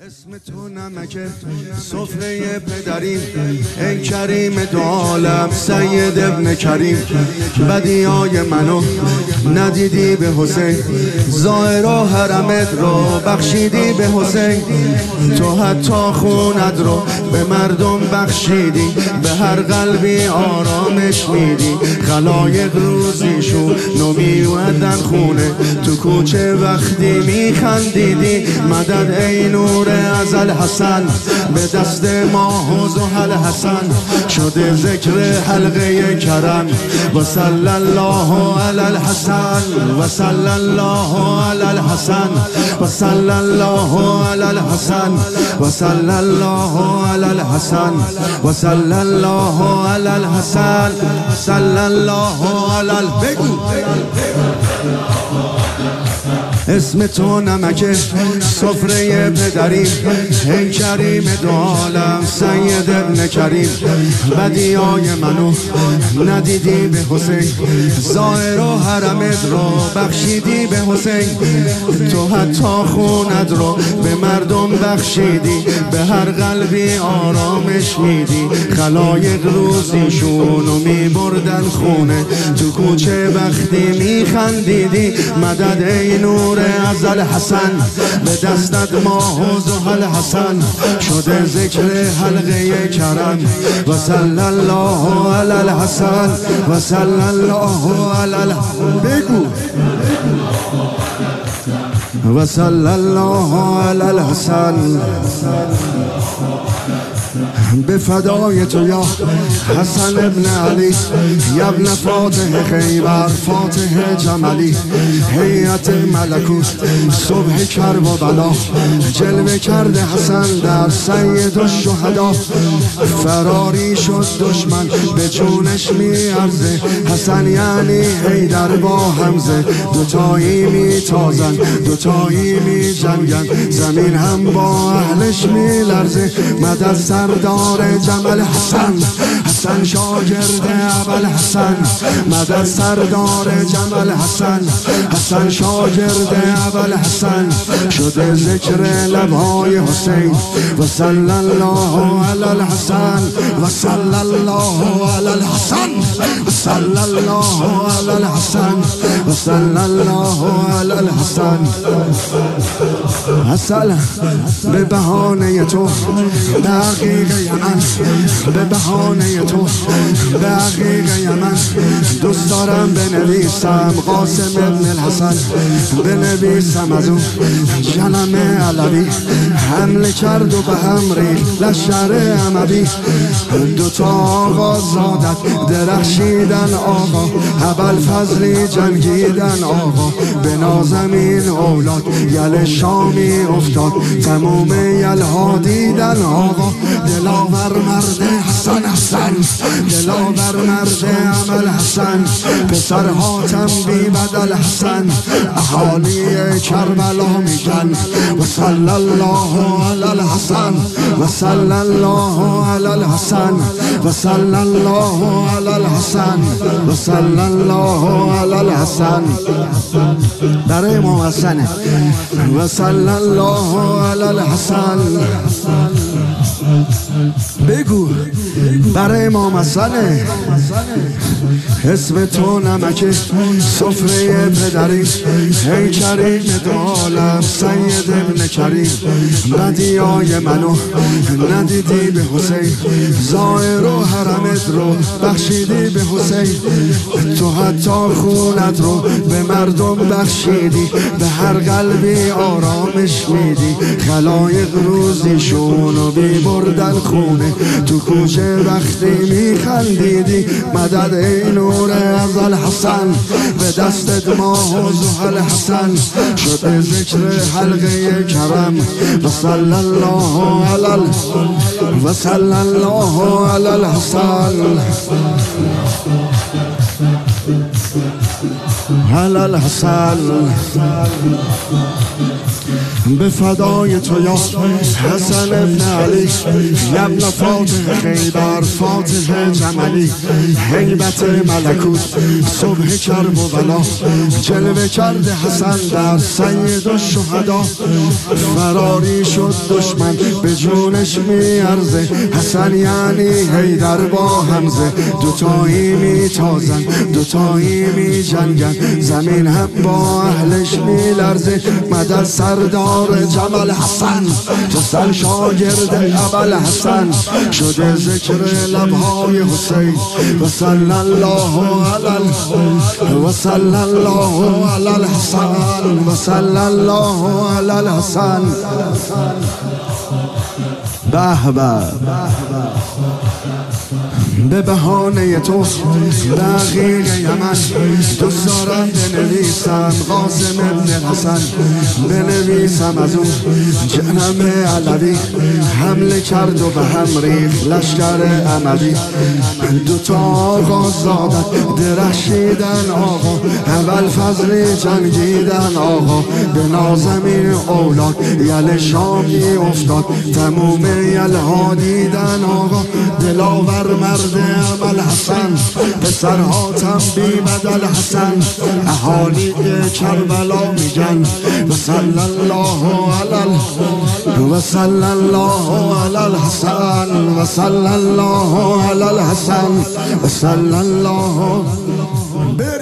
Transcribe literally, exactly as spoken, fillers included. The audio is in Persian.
اسم تو نمک سفره پدریم، ای کریم دو عالم سید ابن کریم. بدیای منو ندیدی به حسین، ظاهر و حرمت رو بخشیدی به حسین. تو حتی خونت رو به مردم بخشیدی، به هر قلبی آرامش میدی. خلایق روزیشون نمیودن خونه، تو کوچه وقتی میخندیدی. مدد ای نور ازل حسن، به دست ماه و زحل حسن شده ذکر حلقه کرم. و صلی الله علی الحسن، و صلی الله علی الحسن، و صلی الله علی الحسن، و صلی الله علی الحسن، و صلی الله علی الحسن، صلی الله علی البگو. اسم تو نمک سفره پدریم، ای کریم دو عالم سید ابن کریم. بدیای منو ندیدی به حسین، ظاهر و حرمت رو بخشیدی به حسین. تو حتی خونت رو به مردم بخشیدی، به هر قلبی آرامش میدی. خلایق روزیشونو میبردن خونه، تو کوچه وقتی میخندیدی. مدد ای نور ازل حسن، به دستت ماه و زحل حسن شده ذکر حلقه کرم. و صلی الله علی الحسن، و صلی الله علی الحسن، بگو. و صلی الله علی الحسن. به فدای تو یا حسن ابن علی، یا ابن فاتح خیبر فاتح جملی. هیئت ملکوت صبح کرب و بلا، جلوه کرده حسن در سید الشهدا. فراری شد دشمن به جونش میارزه، حسن یعنی حیدر با حمزه. دوتایی میتازن دوتایی میجنگن، زمین هم با اهلش میلرزه. مدد سردار جمل حسن، حسن شاگرد ابل حسن. مدد سردار جمل حسن، حسن شاگرد ابل حسن شده ذکر لبهای حسین. و صلی الله علی الحسن، و صلی الله علی الحسن، و صلی الله علی الحسن، و صلی الله علی الحسن. حسن به بهانه تو دقیق یمن، به بهانه تو دقیق یمن. دوست دارم بنویسم قاسم ابن الحسن، بنویسم از اون جنم علوی. حمله کرد و به هم ریخت لشکر اموی. دوتا آقا زادت درخشیدن آقا، ابوالفضلی جنگیدن آقا. به نازمین اولاد یل شامی افتاد، تموم یلها دیدن آقا. دلاور مرد حسن حسن، دلاور مرد عمل حسن. پسر حاتم بی بدل حسن، اهالی کربلا میگن. و صلی الله علی الحسن، و صلی الله علی الحسن، و صلی الله علی الحسن، و صلی الله علی الحسن. برای امام حسن. و صلی الله علی الحسن، بگو. برای امام حسن. اسم تو نمک سفره پدریم، ای کریم دو عالم سید ابن کریم. بدیای منو ندیدی به حسین، ظاهر و حرمت رو بخشیدی به حسین. تو حتی خونت رو به مردم بخشیدی، به هر قلبی آرامش میدی. خلایق روزیشونو بی بردن خونه، تو کوچه وقتی میخندیدی. مدد ای نور ازل حسن، به دستت ماه و زحل حسن شده ذکر حلقه کرم. و صلی الله علی و صلی الله علی الحسن، علی الحسن. به فدای تو یا حسن ابن علی یا ابن فاتح خیبر فاتح جملی هیبت ملکوت صبح کرب و بلا جلوه کرده حسن در سید الشهدا فراری شد دشمن به جونش میارزه حسن یعنی حیدر با حمزه دوتایی میتازن دوتایی میجنگن زمین هم با اهلش میلرزه مدد سردار جمال حسن جسل شاگرد ابل حسن شده ذکر لبهای حسین و صلی الله علی و صلی الله علی الحسن و صلی الله علی الحسن به به به بهانه تو دقیق یمن دوست دارم بنویسم قاسم ابن حسن بنویسم از اون جنم علوی حمله کرد و به هم ریخت لشکر عملی دوتا آقا زادت درخشیدن آقا اول فضلی جنگیدن آقا به نازمین اولاد یل شامی افتاد تموم یل ها دیدن آقا دلاور مرد عمل حسن پسرها تنبی بدل حسن اهالی کربلا میگن و صلی الله علی و صلی الله علی الحسن و صلی الله علی الحسن و صلی الله